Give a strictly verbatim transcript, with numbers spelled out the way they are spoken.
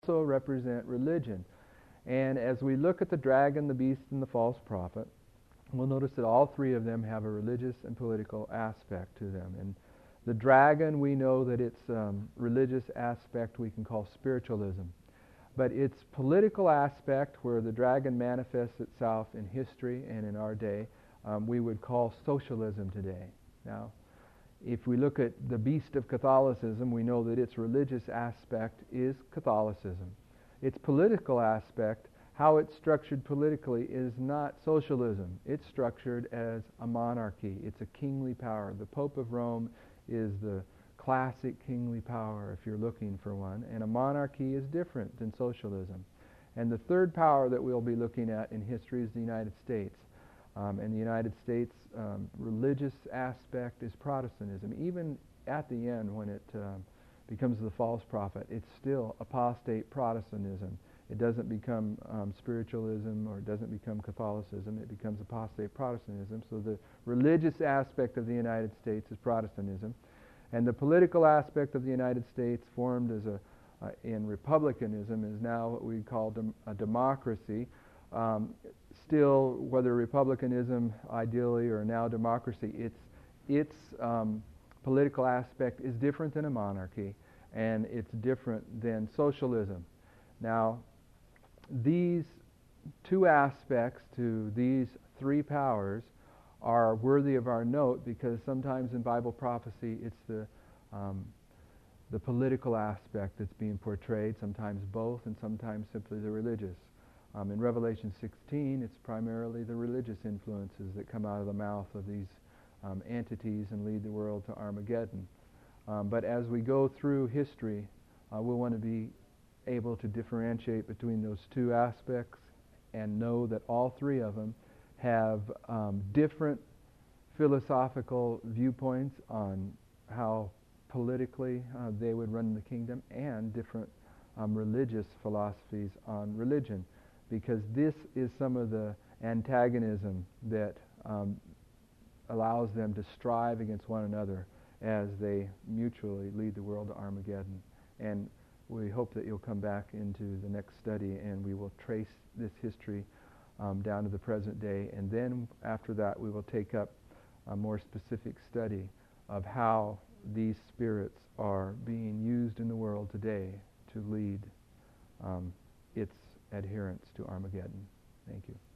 also represent religion. And as we look at the dragon, the beast, and the false prophet, we'll notice that all three of them have a religious and political aspect to them. And the dragon, we know that its um, religious aspect we can call spiritualism. But its political aspect, where the dragon manifests itself in history and in our day, um, we would call socialism today. Now, if we look at the beast of Catholicism, we know that its religious aspect is Catholicism. Its political aspect, how it's structured politically, is not socialism. It's structured as a monarchy. It's a kingly power. The Pope of Rome is the classic kingly power, if you're looking for one, and a monarchy is different than socialism. And the third power that we'll be looking at in history is the United States. Um, and the United States um, religious aspect is Protestantism. Even at the end, when it um, becomes the false prophet, it's still apostate Protestantism. It doesn't become um, spiritualism, or it doesn't become Catholicism. It becomes apostate Protestantism. So the religious aspect of the United States is Protestantism. And the political aspect of the United States, formed as a uh, in republicanism, is now what we call dem- a democracy. Um, still, whether republicanism ideally or now democracy, its its um, political aspect is different than a monarchy, and it's different than socialism. Now, these two aspects to these three powers are worthy of our note, because sometimes in Bible prophecy it's the um, the political aspect that's being portrayed, sometimes both, and sometimes simply the religious. Um, in Revelation sixteen, it's primarily the religious influences that come out of the mouth of these um, entities and lead the world to Armageddon. Um, but as we go through history, uh, we'll want to be able to differentiate between those two aspects and know that all three of them have um, different philosophical viewpoints on how politically uh, they would run the kingdom, and different um, religious philosophies on religion, because this is some of the antagonism that um, allows them to strive against one another as they mutually lead the world to Armageddon. And we hope that you'll come back into the next study, and we will trace this history um, down to the present day. And then after that, we will take up a more specific study of how these spirits are being used in the world today to lead um, its adherents to Armageddon. Thank you.